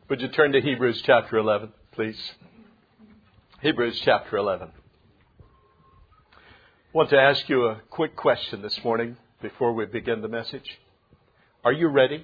Would you turn to Hebrews chapter 11, please? Hebrews chapter 11. I want to ask you a quick question this morning before we begin the message. Are you ready?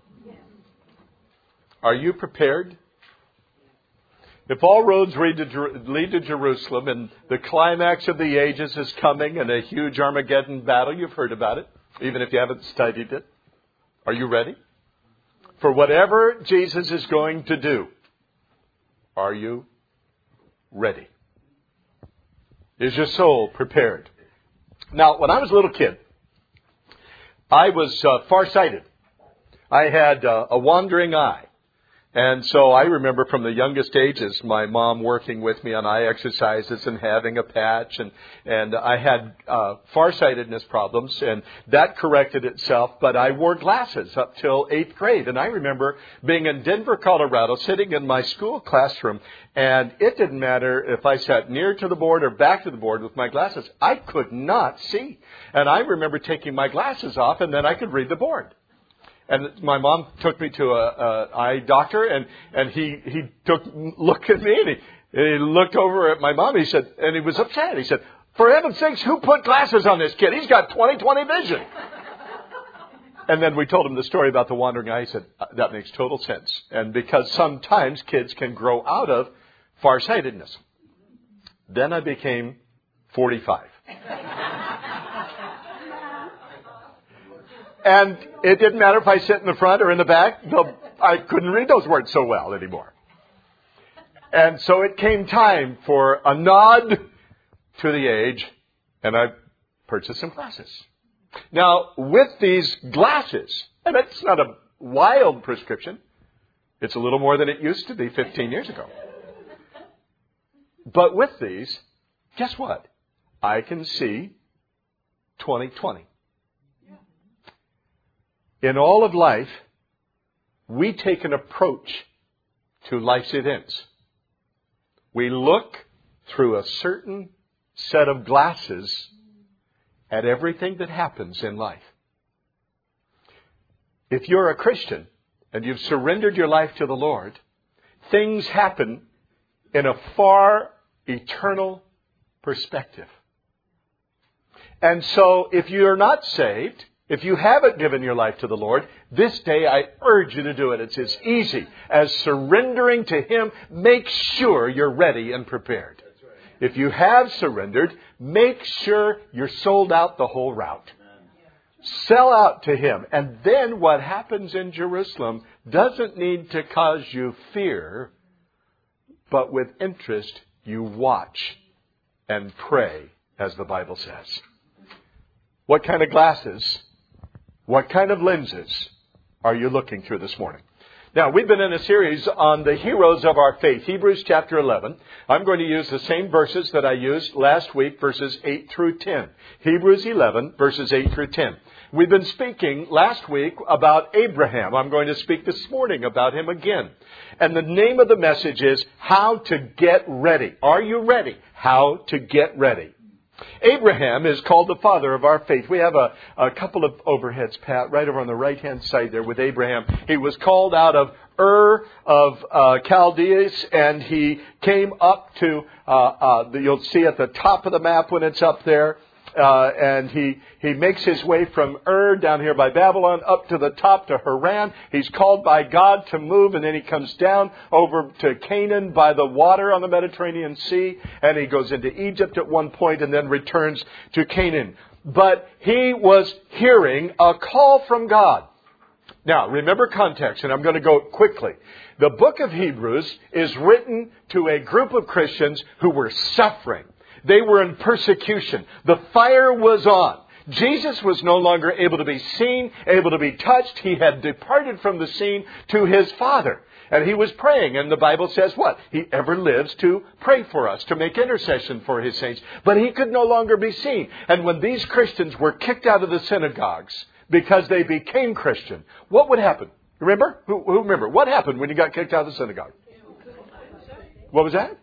Are you prepared? If all roads lead to Jerusalem and the climax of the ages is coming and a huge Armageddon battle, you've heard about it, even if you haven't studied it. Are you ready? For whatever Jesus is going to do, are you ready? Is your soul prepared? Now, when I was a little kid, I was farsighted. I had a wandering eye. And so I remember from the youngest ages, my mom working with me on eye exercises and having a patch. And I had farsightedness problems, and that corrected itself. But I wore glasses up till 8th grade. And I remember being in Denver, Colorado, sitting in my school classroom. And it didn't matter if I sat near to the board or back to the board with my glasses. I could not see. And I remember taking my glasses off, and then I could read the board. And my mom took me to a eye doctor, and he looked at me, and he looked over at my mom. He said, and he was upset. He said, "For heaven's sakes, who put glasses on this kid? He's got 20/20 vision." And then we told him the story about the wandering eye. He said, "That makes total sense." And because sometimes kids can grow out of farsightedness. Then I became 45. And it didn't matter if I sit in the front or in the back. I couldn't read those words so well anymore. And so it came time for a nod to the age, and I purchased some glasses. Now, with these glasses, and it's not a wild prescription. It's a little more than it used to be 15 years ago. But with these, guess what? I can see 20/20. In all of life, we take an approach to life's events. We look through a certain set of glasses at everything that happens in life. If you're a Christian and you've surrendered your life to the Lord, things happen in a far eternal perspective. And so if you're not saved, if you haven't given your life to the Lord, this day I urge you to do it. It's as easy as surrendering to Him. Make sure you're ready and prepared. Right. If you have surrendered, make sure you're sold out the whole route. Sell out to Him. And then what happens in Jerusalem doesn't need to cause you fear, but with interest you watch and pray, as the Bible says. What kind of glasses? What kind of lenses are you looking through this morning? Now, we've been in a series on the heroes of our faith, Hebrews chapter 11. I'm going to use the same verses that I used last week, verses 8 through 10. Hebrews 11, verses 8 through 10. We've been speaking last week about Abraham. I'm going to speak this morning about him again. And the name of the message is How to Get Ready. Are you ready? How to Get Ready. Abraham is called the father of our faith. We have a couple of overheads, Pat, right over on the right-hand side there with Abraham. He was called out of Ur of Chaldees, and he came up to, you'll see at the top of the map when it's up there, and he makes his way from Ur down here by Babylon up to the top to Haran. He's called by God to move, and then he comes down over to Canaan by the water on the Mediterranean Sea, and he goes into Egypt at one point and then returns to Canaan. But he was hearing a call from God. Now, remember context, and I'm going to go quickly. The book of Hebrews is written to a group of Christians who were suffering. They were in persecution. The fire was on. Jesus was no longer able to be seen, able to be touched. He had departed from the scene to His Father. And He was praying. And the Bible says what? He ever lives to pray for us, to make intercession for His saints. But He could no longer be seen. And when these Christians were kicked out of the synagogues because they became Christian, what would happen? Remember? Who remember? What happened when you got kicked out of the synagogue? What was that?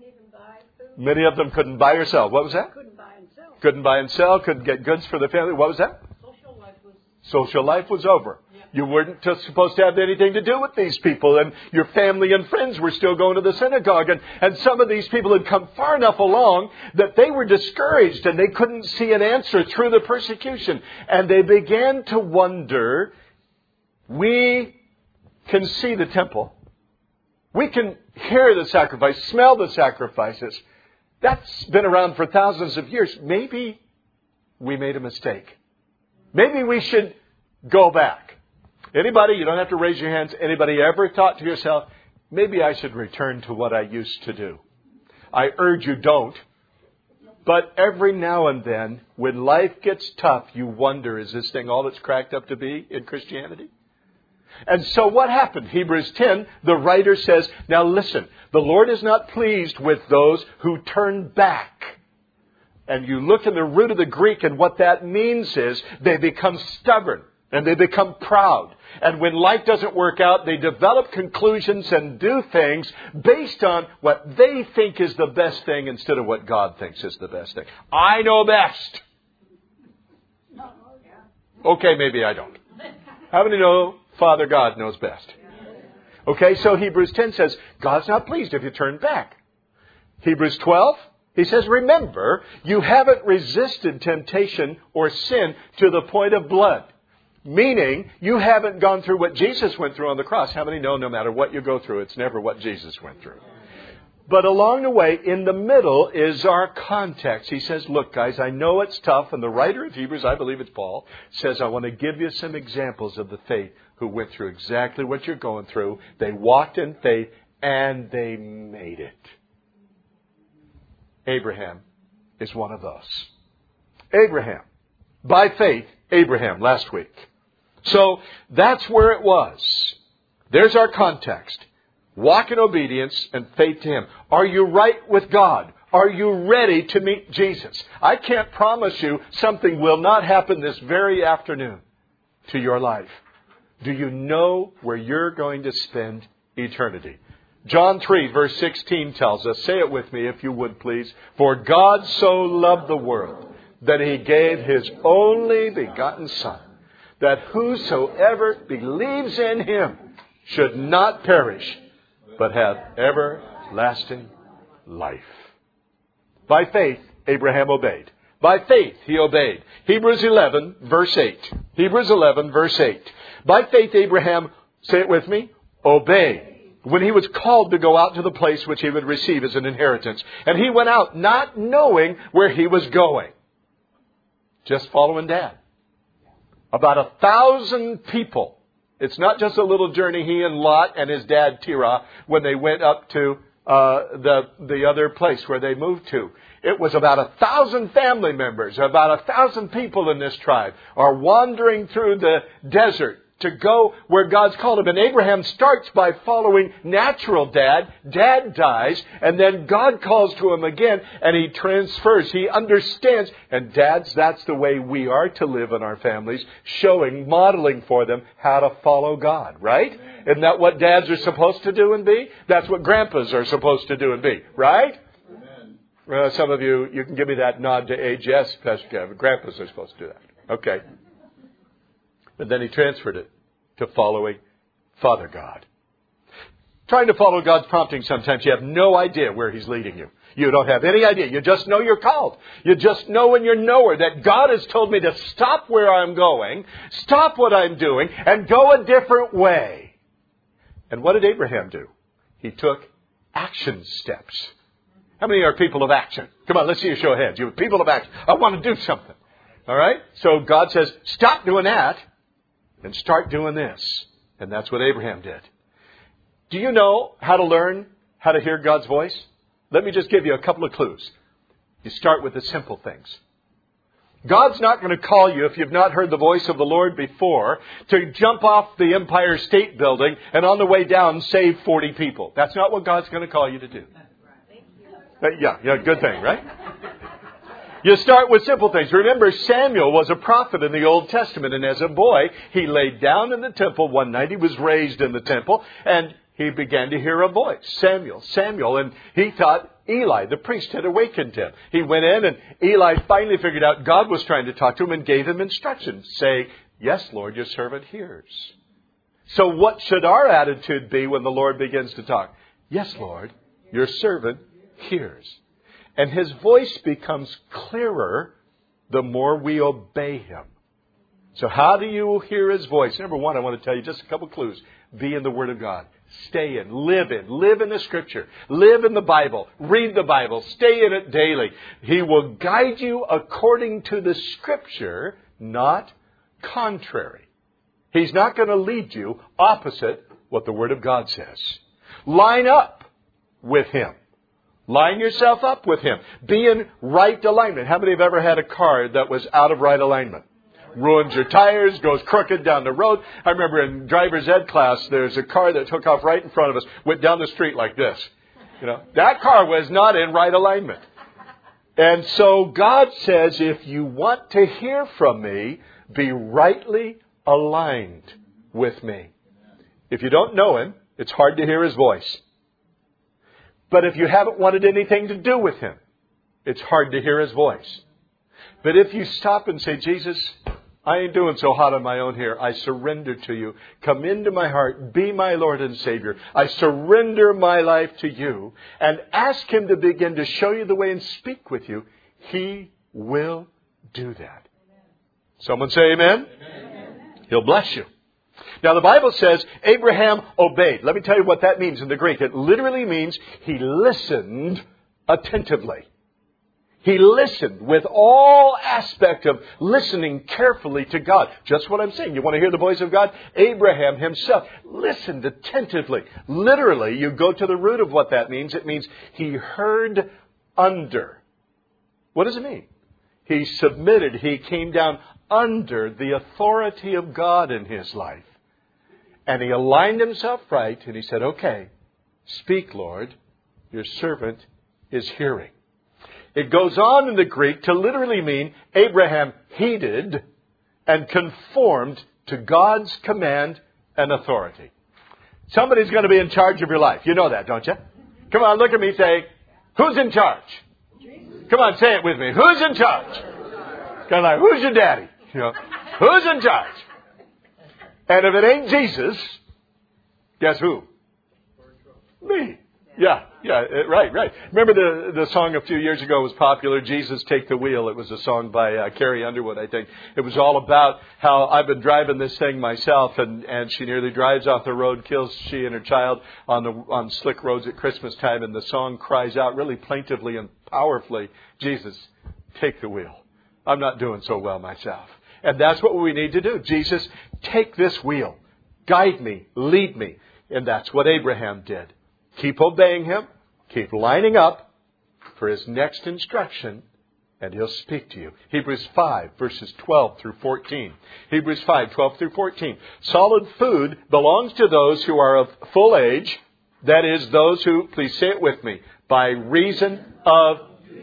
Many of them couldn't buy or sell. What was that? Couldn't buy and sell. Couldn't get goods for the family. What was that? Social life was over. Yeah. You weren't supposed to have anything to do with these people, and your family and friends were still going to the synagogue. And some of these people had come far enough along that they were discouraged and they couldn't see an answer through the persecution. And they began to wonder, we can see the temple. We can hear the sacrifice, smell the sacrifices. That's been around for thousands of years. Maybe we made a mistake. Maybe we should go back. Anybody, you don't have to raise your hands, anybody ever thought to yourself, maybe I should return to what I used to do? I urge you, don't. But every now and then, when life gets tough, you wonder, is this thing all it's cracked up to be in Christianity? And so what happened? Hebrews 10, the writer says, now listen, the Lord is not pleased with those who turn back. And you look in the root of the Greek, and what that means is they become stubborn and they become proud. And when life doesn't work out, they develop conclusions and do things based on what they think is the best thing instead of what God thinks is the best thing. I know best. Okay, maybe I don't. How many know Father God knows best? Okay, so Hebrews 10 says, God's not pleased if you turn back. Hebrews 12, he says, remember, you haven't resisted temptation or sin to the point of blood. Meaning, you haven't gone through what Jesus went through on the cross. How many know no matter what you go through, it's never what Jesus went through? But along the way, in the middle, is our context. He says, look, guys, I know it's tough. And the writer of Hebrews, I believe it's Paul, says, I want to give you some examples of the faith who went through exactly what you're going through. They walked in faith and they made it. Abraham is one of those. Abraham. By faith, Abraham, last week. So that's where it was. There's our context. Walk in obedience and faith to Him. Are you right with God? Are you ready to meet Jesus? I can't promise you something will not happen this very afternoon to your life. Do you know where you're going to spend eternity? John 3 verse 16 tells us, say it with me if you would please. For God so loved the world that He gave His only begotten Son, that whosoever believes in Him should not perish, but have everlasting life. By faith, Abraham obeyed. By faith, he obeyed. Hebrews 11, verse 8. Hebrews 11, verse 8. By faith, Abraham, say it with me, obeyed when he was called to go out to the place which he would receive as an inheritance. And he went out not knowing where he was going. Just following Dad. About 1,000 people. It's not just a little journey he and Lot and his dad Terah when they went up to the other place where they moved to. It was about 1,000 family members, about 1,000 people in this tribe are wandering through the desert to go where God's called him. And Abraham starts by following natural dad. Dad dies, and then God calls to him again, and he transfers. He understands. And dads, that's the way we are to live in our families, showing, modeling for them how to follow God, right? Isn't that what dads are supposed to do and be? That's what grandpas are supposed to do and be, right? Some of you can give me that nod to age. Yes, Pastor Kevin, grandpas are supposed to do that. Okay. But then he transferred it to following Father God. Trying to follow God's prompting, sometimes you have no idea where He's leading you. You don't have any idea. You just know you're called. You just know when you're nowhere that God has told me to stop where I'm going, stop what I'm doing, and go a different way. And what did Abraham do? He took action steps. How many are people of action? Come on, let's see a show of hands. You're people of action. I want to do something. All right? So God says, stop doing that and start doing this. And that's what Abraham did. Do you know how to learn how to hear God's voice? Let me just give you a couple of clues. You start with the simple things. God's not going to call you, if you've not heard the voice of the Lord before, to jump off the Empire State Building and on the way down save 40 people. That's not what God's going to call you to do. Yeah, good thing, right? You start with simple things. Remember, Samuel was a prophet in the Old Testament, and as a boy, he laid down in the temple one night. He was raised in the temple, and he began to hear a voice. Samuel, and he thought Eli, the priest, had awakened him. He went in, and Eli finally figured out God was trying to talk to him and gave him instructions. Say, yes, Lord, your servant hears. So what should our attitude be when the Lord begins to talk? Yes, Lord, your servant hears. And His voice becomes clearer the more we obey Him. So how do you hear His voice? Number one, I want to tell you just a couple clues. Be in the Word of God. Stay in. Live in the Scripture. Live in the Bible. Read the Bible. Stay in it daily. He will guide you according to the Scripture, not contrary. He's not going to lead you opposite what the Word of God says. Line up with Him. Line yourself up with Him. Be in right alignment. How many have ever had a car that was out of right alignment? Ruins your tires, goes crooked down the road. I remember in driver's ed class, there's a car that took off right in front of us, went down the street like this. That car was not in right alignment. And so God says, if you want to hear from me, be rightly aligned with me. If you don't know Him, it's hard to hear His voice. But if you haven't wanted anything to do with Him, it's hard to hear His voice. But if you stop and say, Jesus, I ain't doing so hot on my own here. I surrender to you. Come into my heart. Be my Lord and Savior. I surrender my life to you. And ask Him to begin to show you the way and speak with you. He will do that. Someone say amen? Amen. He'll bless you. Now the Bible says Abraham obeyed. Let me tell you what that means in the Greek. It literally means he listened attentively. He listened with all aspect of listening carefully to God. Just what I'm saying. You want to hear the voice of God? Abraham himself listened attentively. Literally, you go to the root of what that means. It means he heard under. What does it mean? He submitted. He came down under the authority of God in his life. And he aligned himself right and he said, okay, speak, Lord. Your servant is hearing. It goes on in the Greek to literally mean Abraham heeded and conformed to God's command and authority. Somebody's going to be in charge of your life. You know that, don't you? Come on, look at me, say, who's in charge? Come on, say it with me. Who's in charge? Kind of like, who's your daddy? Who's in charge? And if it ain't Jesus, guess who? Me. Yeah, right. Remember the song a few years ago was popular, Jesus Take the Wheel. It was a song by Carrie Underwood, I think. It was all about how I've been driving this thing myself and she nearly drives off the road, kills she and her child on slick roads at Christmas time. And the song cries out really plaintively and powerfully, Jesus, take the wheel. I'm not doing so well myself. And that's what we need to do. Jesus, take this wheel. Guide me. Lead me. And that's what Abraham did. Keep obeying Him. Keep lining up for His next instruction. And He'll speak to you. Hebrews 5, verses 12 through 14. Hebrews 5, 12 through 14. Solid food belongs to those who are of full age. That is, those who, please say it with me, by reason of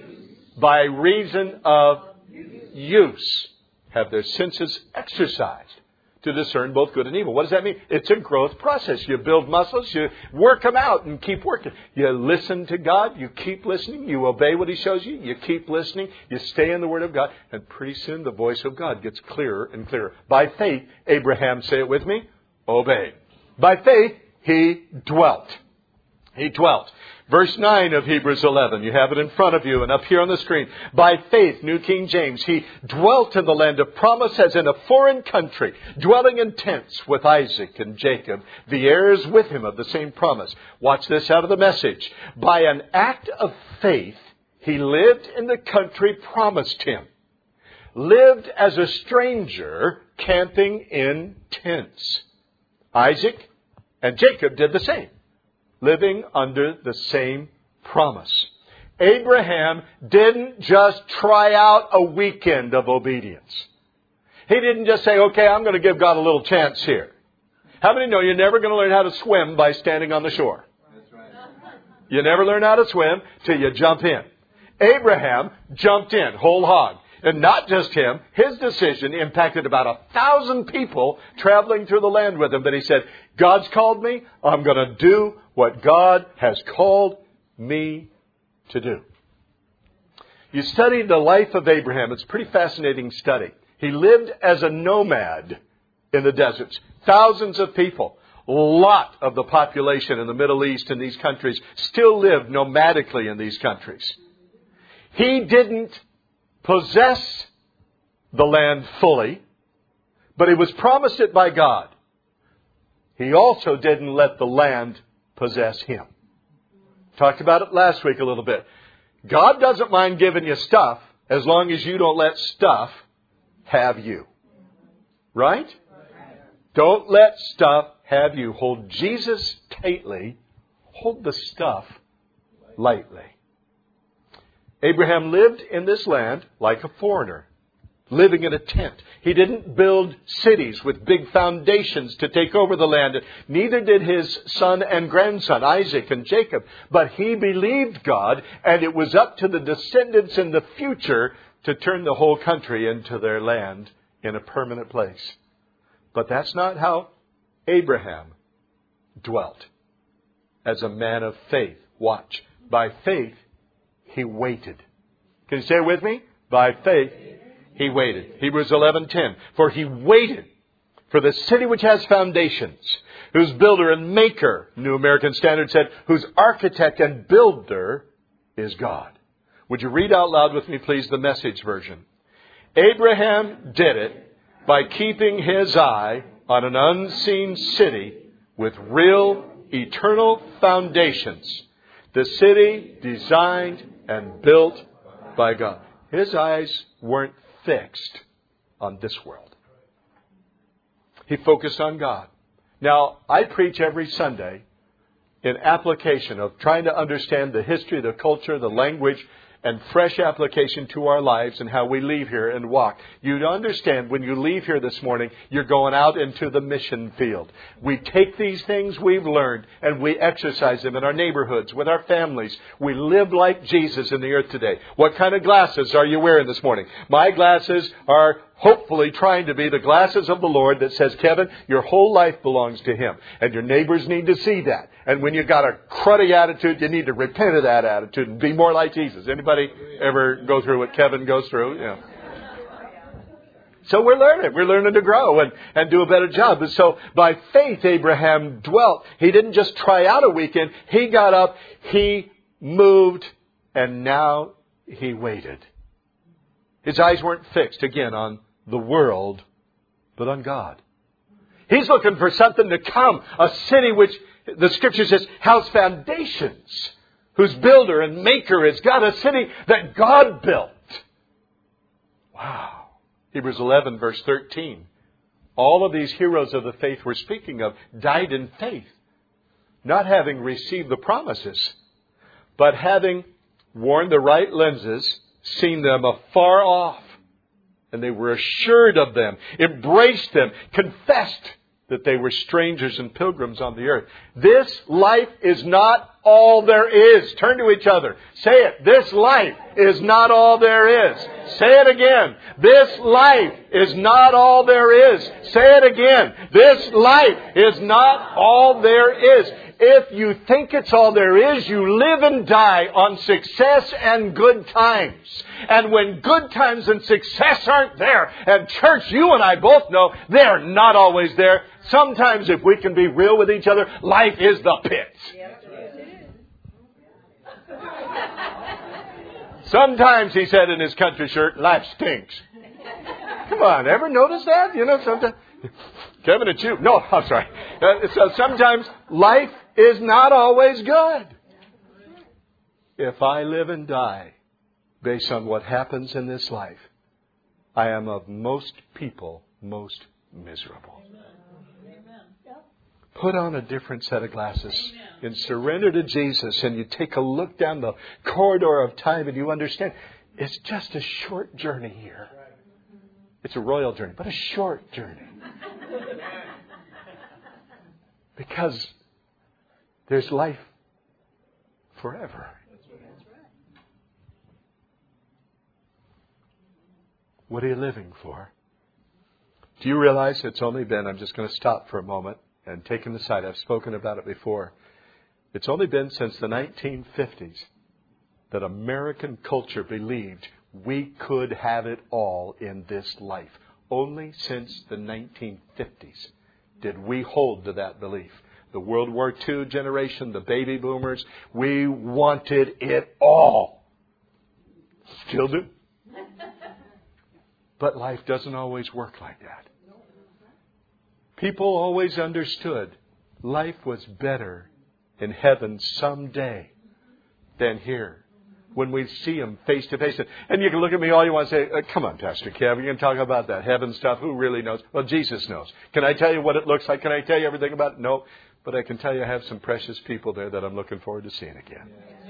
use, have their senses exercised to discern both good and evil. What does that mean? It's a growth process. You build muscles, you work them out and keep working. You listen to God, you keep listening, you obey what He shows you, you keep listening, you stay in the Word of God, and pretty soon the voice of God gets clearer and clearer. By faith, Abraham, say it with me, obeyed. By faith, he dwelt. He dwelt. Verse 9 of Hebrews 11. You have it in front of you and up here on the screen. By faith, New King James, he dwelt in the land of promise as in a foreign country, dwelling in tents with Isaac and Jacob, the heirs with him of the same promise. Watch this out of the Message. By an act of faith, he lived in the country promised him. Lived as a stranger, camping in tents. Isaac and Jacob did the same. Living under the same promise. Abraham didn't just try out a weekend of obedience. He didn't just say, okay, I'm going to give God a little chance here. How many know you're never going to learn how to swim by standing on the shore? That's right. You never learn how to swim till you jump in. Abraham jumped in, whole hog. And not just him, his decision impacted about 1,000 people traveling through the land with him. But he said, God's called me. I'm going to do what God has called me to do. You study the life of Abraham. It's a pretty fascinating study. He lived as a nomad in the deserts. Thousands of people. A lot of the population in the Middle East and these countries still live nomadically in these countries. He didn't possess the land fully, but he was promised it by God. He also didn't let the land possess him. Talked about it last week a little bit. God doesn't mind giving you stuff as long as you don't let stuff have you. Right? Don't let stuff have you. Hold Jesus tightly. Hold the stuff lightly. Abraham lived in this land like a foreigner, living in a tent. He didn't build cities with big foundations to take over the land. Neither did his son and grandson, Isaac and Jacob. But he believed God, and it was up to the descendants in the future to turn the whole country into their land in a permanent place. But that's not how Abraham dwelt as a man of faith. Watch. By faith, he waited. Can you say it with me? By faith, he waited. Hebrews 11:10. For he waited for the city which has foundations, whose builder and maker, New American Standard said, whose architect and builder is God. Would you read out loud with me, please, the Message version? Abraham did it by keeping his eye on an unseen city with real, eternal foundations. The city designed and built by God. His eyes weren't fixed on this world. He focused on God. Now, I preach every Sunday in application of trying to understand the history, the culture, the language, and fresh application to our lives and how we leave here and walk. You understand, when you leave here this morning, you're going out into the mission field. We take these things we've learned and we exercise them in our neighborhoods, with our families. We live like Jesus in the earth today. What kind of glasses are you wearing this morning? My glasses are hopefully trying to be the glasses of the Lord that says, Kevin, your whole life belongs to Him. And your neighbors need to see that. And when you've got a cruddy attitude, you need to repent of that attitude and be more like Jesus. Anybody ever go through what Kevin goes through? Yeah. So we're learning. We're learning to grow and do a better job. And so by faith, Abraham dwelt. He didn't just try out a weekend. He got up, he moved, and now he waited. His eyes weren't fixed, again, on the world, but on God. He's looking for something to come. A city which the Scripture says has foundations, whose builder and maker is God. A city that God built. Wow. Hebrews 11, verse 13. All of these heroes of the faith we're speaking of died in faith, not having received the promises, but having worn the right lenses, seen them afar off, and they were assured of them, embraced them, confessed that they were strangers and pilgrims on the earth. This life is not all there is. Turn to each other. Say it. This life is not all there is. Say it again. This life is not all there is. Say it again. This life is not all there is. If you think it's all there is, you live and die on success and good times. And when good times and success aren't there, and church, you and I both know, they're not always there. Sometimes, if we can be real with each other, life is the pits. Sometimes, he said in his country shirt, life stinks. Come on, ever notice that? You know, sometimes... Kevin, it's you. No, I'm sorry. So sometimes life is not always good. If I live and die based on what happens in this life, I am of most people most miserable. Put on a different set of glasses and surrender to Jesus, and you take a look down the corridor of time and you understand it's just a short journey here. It's a royal journey, but a short journey. Because there's life forever. What are you living for? Do you realize it's only been, I'm just going to stop for a moment and take an aside. I've spoken about it before. It's only been since the 1950s that American culture believed we could have it all in this life. only since the 1950s did we hold to that belief. The World War II generation, the baby boomers, we wanted it all. Still do. But life doesn't always work like that. People always understood life was better in heaven someday than here. When we see Him face to face. And you can look at me all you want to say, come on, Pastor Kev, you're going to talk about that heaven stuff. Who really knows? Well, Jesus knows. Can I tell you what it looks like? Can I tell you everything about it? No. But I can tell you I have some precious people there that I'm looking forward to seeing again.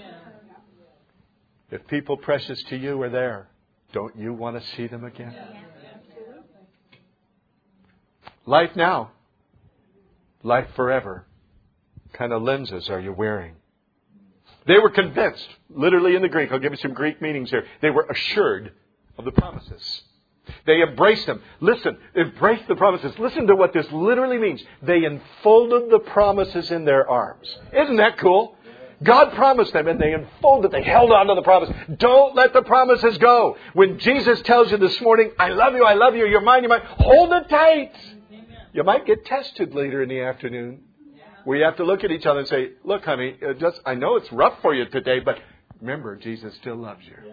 If people precious to you are there, don't you want to see them again? Life now. Life forever. What kind of lenses are you wearing? They were convinced, literally in the Greek, I'll give you some Greek meanings here. They were assured of the promises. They embraced them. Listen, embrace the promises. Listen to what this literally means. They enfolded the promises in their arms. Isn't that cool? God promised them and they enfolded, they held on to the promise. Don't let the promises go. When Jesus tells you this morning, I love you, you're mine, hold it tight. You might get tested later in the afternoon. Where you have to look at each other and say, look, honey, I know it's rough for you today, but remember, Jesus still loves you.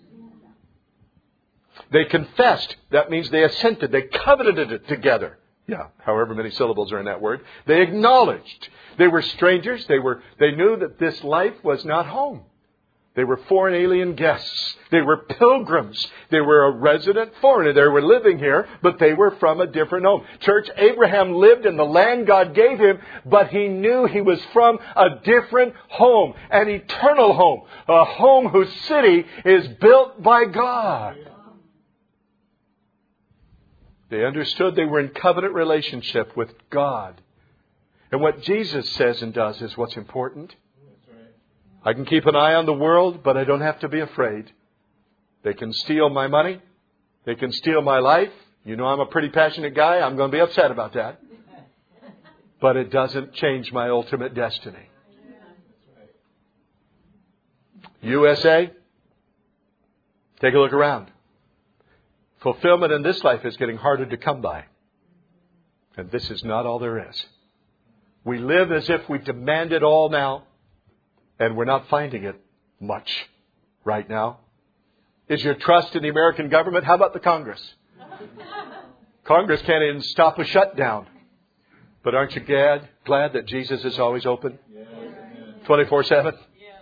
They confessed. That means they assented. They covenanted it together. Yeah, however many syllables are in that word. They acknowledged. They were strangers. They knew that this life was not home. They were foreign alien guests. They were pilgrims. They were a resident foreigner. They were living here, but they were from a different home. Church, Abraham lived in the land God gave him, but he knew he was from a different home, an eternal home, a home whose city is built by God. They understood they were in covenant relationship with God. And what Jesus says and does is what's important. I can keep an eye on the world, but I don't have to be afraid. They can steal my money. They can steal my life. You know I'm a pretty passionate guy. I'm going to be upset about that. But it doesn't change my ultimate destiny. USA, take a look around. Fulfillment in this life is getting harder to come by. And this is not all there is. We live as if we demand it all now. And we're not finding it much right now. Is your trust in the American government? How about the Congress? Congress can't even stop a shutdown. But aren't you glad that Jesus is always open? 24/7?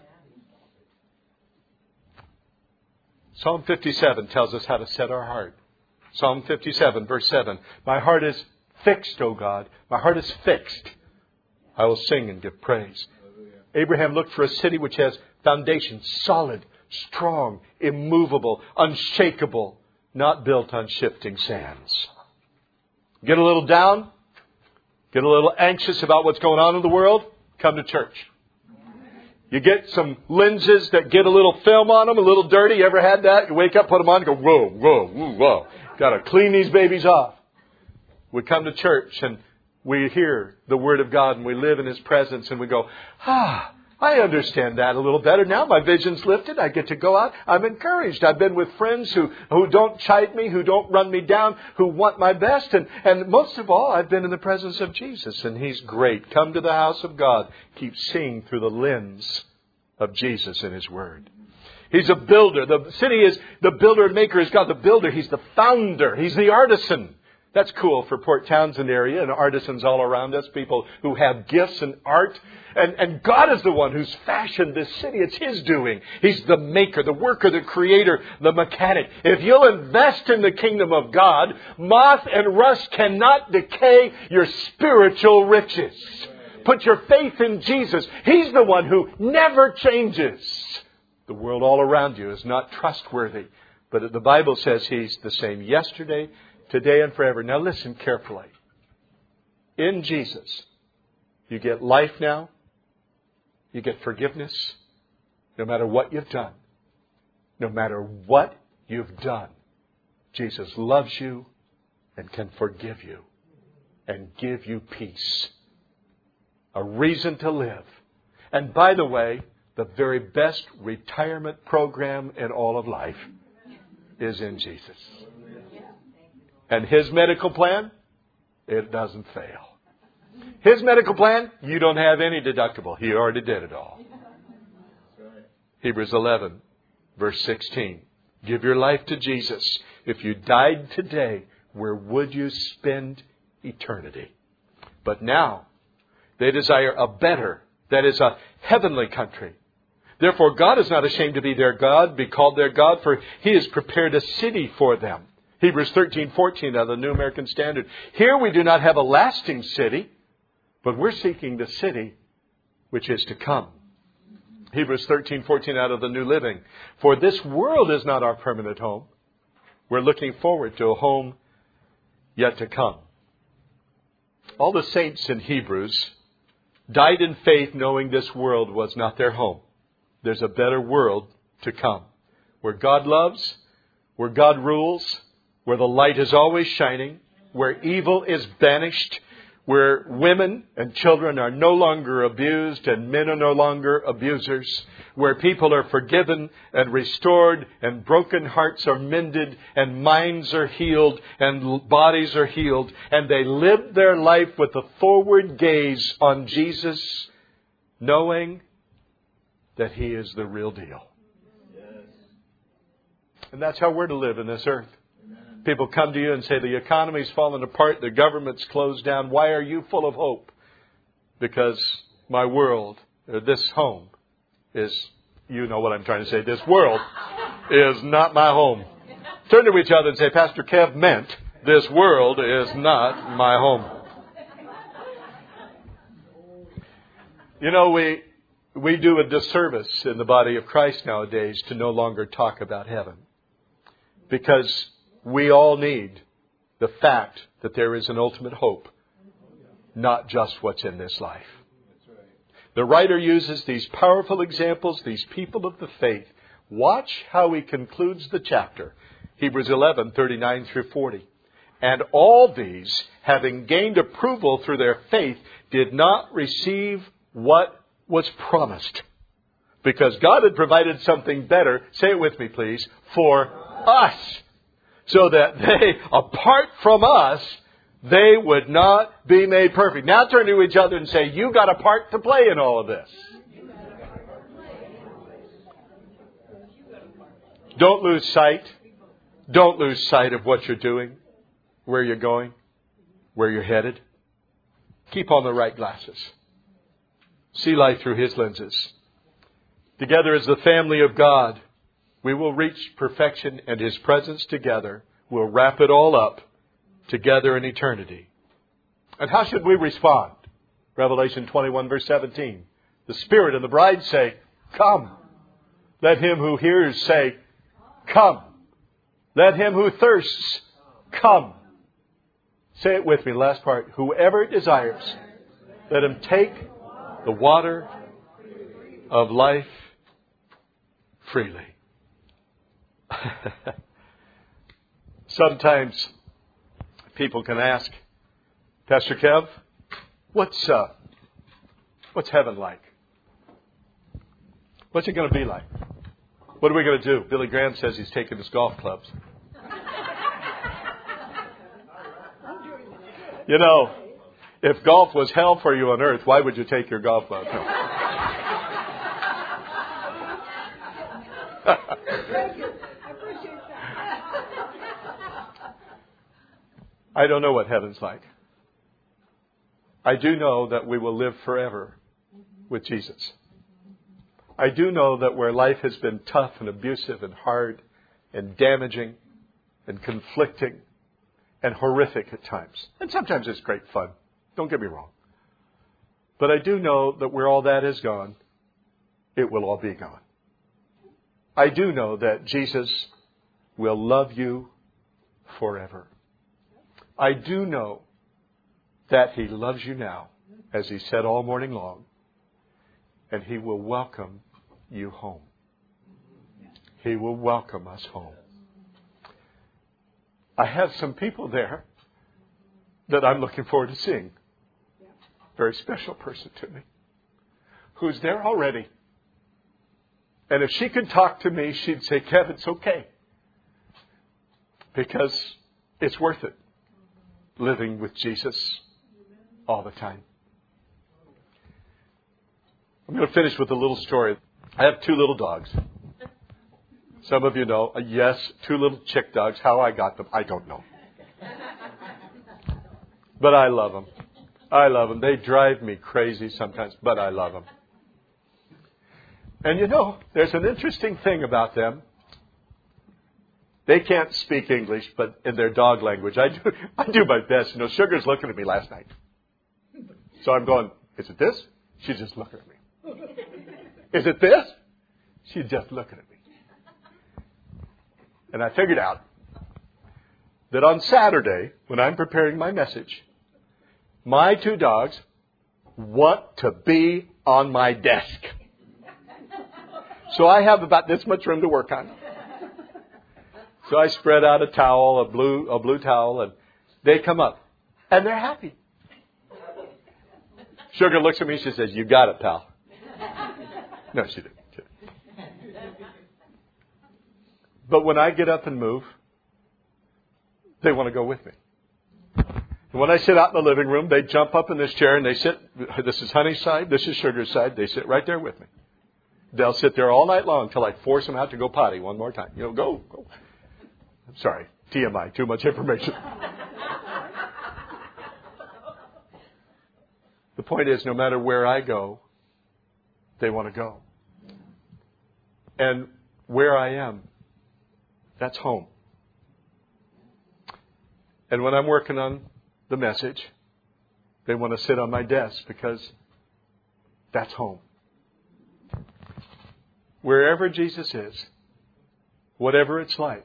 Psalm 57 tells us how to set our heart. Psalm 57, verse 7. My heart is fixed, O God. My heart is fixed. I will sing and give praise. Abraham looked for a city which has foundation, solid, strong, immovable, unshakable, not built on shifting sands. Get a little down? Get a little anxious about what's going on in the world? Come to church. You get some lenses that get a little film on them, a little dirty. You ever had that? You wake up, put them on, and go, whoa, whoa, whoa, whoa. Got to clean these babies off. We come to church and we hear the Word of God and we live in His presence and we go, I understand that a little better now. My vision's lifted. I get to go out. I'm encouraged. I've been with friends who don't chide me, who don't run me down, who want my best. And most of all, I've been in the presence of Jesus and He's great. Come to the house of God. Keep seeing through the lens of Jesus and His Word. He's a builder. The city is the builder and maker is God. The builder, He's the founder. He's the artisan. That's cool for Port Townsend area and artisans all around us, people who have gifts and art. And God is the one who's fashioned this city. It's His doing. He's the maker, the worker, the creator, the mechanic. If you'll invest in the kingdom of God, moth and rust cannot decay your spiritual riches. Put your faith in Jesus. He's the one who never changes. The world all around you is not trustworthy. But the Bible says He's the same yesterday, today, and forever. Now listen carefully. In Jesus, you get life now. You get forgiveness. No matter what you've done. No matter what you've done. Jesus loves you and can forgive you. And give you peace. A reason to live. And by the way, the very best retirement program in all of life is in Jesus. And His medical plan, it doesn't fail. His medical plan, you don't have any deductible. He already did it all. Hebrews 11, verse 16. Give your life to Jesus. If you died today, where would you spend eternity? But now, they desire a better, that is a heavenly country. Therefore, God is not ashamed to be their God, be called their God, for He has prepared a city for them. Hebrews 13:14 out of the New American Standard. Here we do not have a lasting city, but we're seeking the city which is to come. Hebrews 13:14 out of the New Living. For this world is not our permanent home. We're looking forward to a home yet to come. All the saints in Hebrews died in faith knowing this world was not their home. There's a better world to come, where God loves, where God rules, where the light is always shining, where evil is banished, where women and children are no longer abused and men are no longer abusers, where people are forgiven and restored and broken hearts are mended and minds are healed and bodies are healed, and they live their life with a forward gaze on Jesus, knowing that He is the real deal. And that's how we're to live in this earth. People come to you and say, the economy's fallen apart, the government's closed down. Why are you full of hope? Because my world, this home is, you know what I'm trying to say, this world is not my home. Turn to each other and say, Pastor Kev meant, this world is not my home. You know, we do a disservice in the body of Christ nowadays to no longer talk about heaven. Because we all need the fact that there is an ultimate hope, not just what's in this life. The writer uses these powerful examples, these people of the faith. Watch how he concludes the chapter. Hebrews 11:39 through 40. And all these, having gained approval through their faith, did not receive what was promised. Because God had provided something better, say it with me please, for us. So that they, apart from us, they would not be made perfect. Now turn to each other and say, you got a part to play in all of this. Don't lose sight. Don't lose sight of what you're doing, where you're going, where you're headed. Keep on the right glasses. See life through His lenses. Together as the family of God, we will reach perfection, and His presence together will wrap it all up together in eternity. And how should we respond? Revelation 21 verse 17. The Spirit and the bride say, come. Let him who hears say, come. Let him who thirsts, come. Say it with me, last part. Whoever desires, let him take the water of life freely. Sometimes people can ask, Pastor Kev, what's heaven like? What's it going to be like? What are we going to do? Billy Graham says he's taking his golf clubs. You know, if golf was hell for you on earth, why would you take your golf clubs? No. I don't know what heaven's like. I do know that we will live forever with Jesus. I do know that where life has been tough and abusive and hard and damaging and conflicting and horrific at times, and sometimes it's great fun, don't get me wrong. But I do know that where all that is gone, it will all be gone. I do know that Jesus will love you forever. I do know that He loves you now, as He said all morning long, and He will welcome you home. He will welcome us home. I have some people there that I'm looking forward to seeing. Very special person to me, who's there already. And if she could talk to me, she'd say, Kev, it's okay. Because It's worth it. Living with Jesus all the time. I'm going to finish with a little story. I have 2 little dogs. Some of you know, yes, 2 little chick dogs. How I got them, I don't know. But I love them. I love them. They drive me crazy sometimes, but I love them. And you know, there's an interesting thing about them. They can't speak English, but in their dog language, I do my best. You know, Sugar's looking at me last night. So I'm going, is it this? She's just looking at me. Is it this? She's just looking at me. And I figured out that on Saturday, when I'm preparing my message, my 2 dogs want to be on my desk. So I have about this much room to work on. So I spread out a towel, a blue towel, and they come up. And they're happy. Sugar looks at me and she says, "You got it, pal." No, she didn't. But when I get up and move, they want to go with me. And when I sit out in the living room, they jump up in this chair and they sit. This is Honey's side. This is Sugar's side. They sit right there with me. They'll sit there all night long until I force them out to go potty one more time. You know, go. I'm sorry. TMI. Too much information. The point is, no matter where I go, they want to go. And where I am, that's home. And when I'm working on the message, they want to sit on my desk because that's home. Wherever Jesus is, whatever it's like,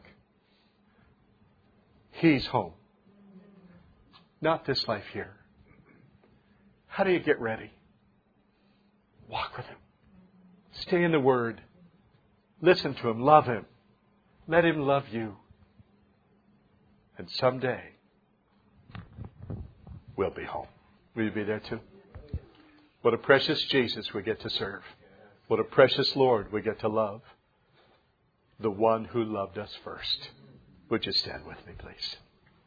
He's home. Not this life here. How do you get ready? Walk with Him. Stay in the Word. Listen to Him. Love Him. Let Him love you. And someday, we'll be home. Will you be there too? What a precious Jesus we get to serve. What a precious Lord we get to love. The one who loved us first. Would you stand with me, please?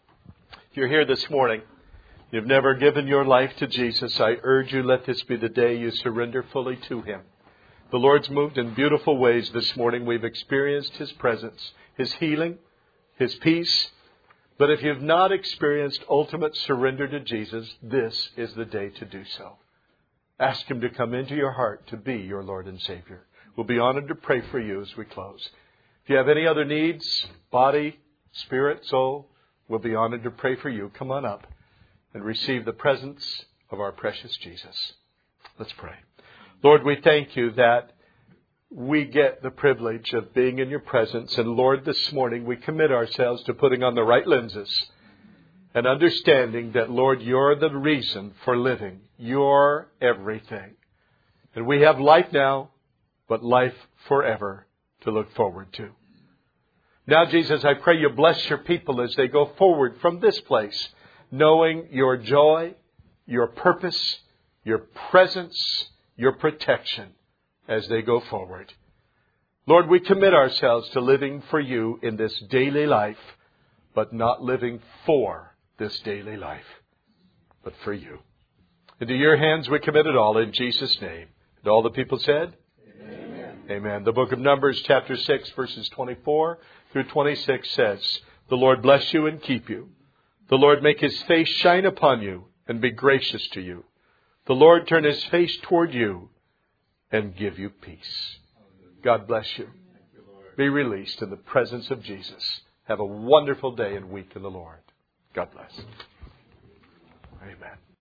If you're here this morning, you've never given your life to Jesus, I urge you, let this be the day you surrender fully to Him. The Lord's moved in beautiful ways this morning. We've experienced His presence, His healing, His peace. But if you've not experienced ultimate surrender to Jesus, this is the day to do so. Ask Him to come into your heart to be your Lord and Savior. We'll be honored to pray for you as we close. If you have any other needs, body, spirit, soul, we'll be honored to pray for you. Come on up and receive the presence of our precious Jesus. Let's pray. Lord, we thank You that we get the privilege of being in Your presence. And Lord, this morning we commit ourselves to putting on the right lenses and understanding that, Lord, You're the reason for living. You're everything. And we have life now, but life forever to look forward to. Now, Jesus, I pray You bless Your people as they go forward from this place, knowing Your joy, Your purpose, Your presence, Your protection as they go forward. Lord, we commit ourselves to living for You in this daily life, but not living for this daily life, but for You. Into Your hands we commit it all in Jesus' name. And all the people said? Amen. Amen. The book of Numbers, chapter 6, verses 24 through 26 says, "The Lord bless you and keep you. The Lord make His face shine upon you and be gracious to you. The Lord turn His face toward you and give you peace." God bless you. Be released in the presence of Jesus. Have a wonderful day and week in the Lord. God bless. Amen.